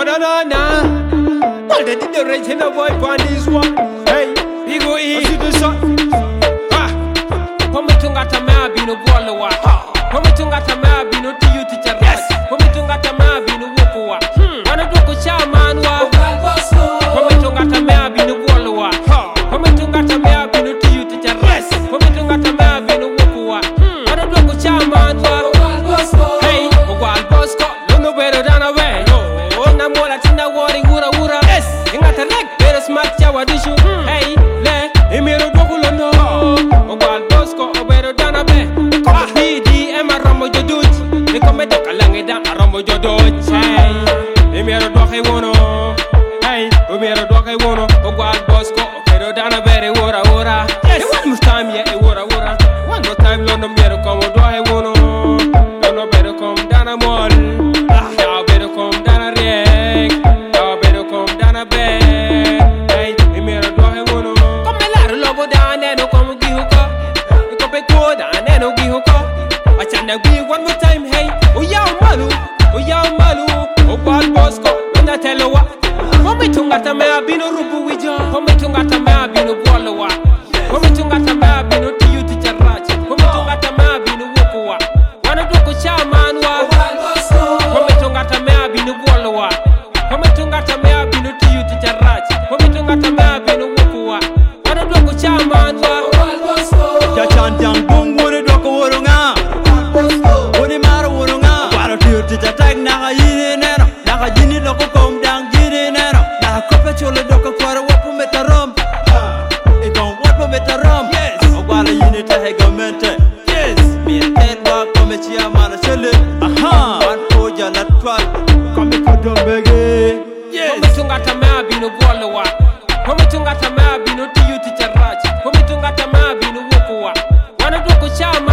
na. All the direction of boy on this one. Hey, we go eat. See the sun. Ah, come to Gatama, be no Walla. Come to Gatama, be no to you teacher. Yes, come to Gatama, be no Wokua. Wanna do a shaman? Come to Gatama, be no Walla. Come to Gatama, be no to you teacher. Yes, come to Gatama, be no Wokua. Wanna do a shaman? Hey, Wild Bosco, no better than a way. Oh, Namola Tina Wari Wura Wura. Yes, you got a leg, better smart Chawadishu. Hey, le, Emiro Dokulo no. Wild Bosco, better than a way. Come BD, Emma Rambo Joduch. They come at the Kalangida, Rambo Joduch. Hey, Emiro Doke Wono. Hey, Emiro Doke Wono. Wild Bosco, better than a very Wura Wura. Yes, one more time, yeah, Wura Wura. One more time, London Miro come on, Doke Wono. Don't better come down a mall. Y'all better come down a reg. Y'all better come down a bed. Hey, you made a dog, I wanna. Come a lot of love down there, no come give you call. You come back good, and then no give you call. I can't be one more time, hey. Oh, y'all malu. Oh, y'all malu. Oh, Wild Bosco. When I tell you what. Come to Gatama, be no rubu with you. Come to Gatama, be no Walla. Come to Gatama, be no to you teacher Ratch. Come to Gatama, be no Wokua. Wanna do a shaman? Come to Gatama, be no Walla. Come to Gatama, be no to you teacher Ratch. Come to Gatama, be no Wokua. Wanna do a shaman? Chachan jang bung wone doko worunga. Wone maro worunga. Waro tiyo teacher tag naka yini neno. Naka jini loko kom dang jini neno. Naka kope chole doko kwara wapu metarom. Ikon wapu metarom. Yes. Wala yini tahe gamente. Yes. Mi elwa kome chia mara chele. Aha. Wan poja la twal. Kome kodombege. Yes. Come to Gatama, be no Walla. Come to Gatama, be no to you teacher Ratch. Come to Gatama, be no Wokua. Wanna do a shaman?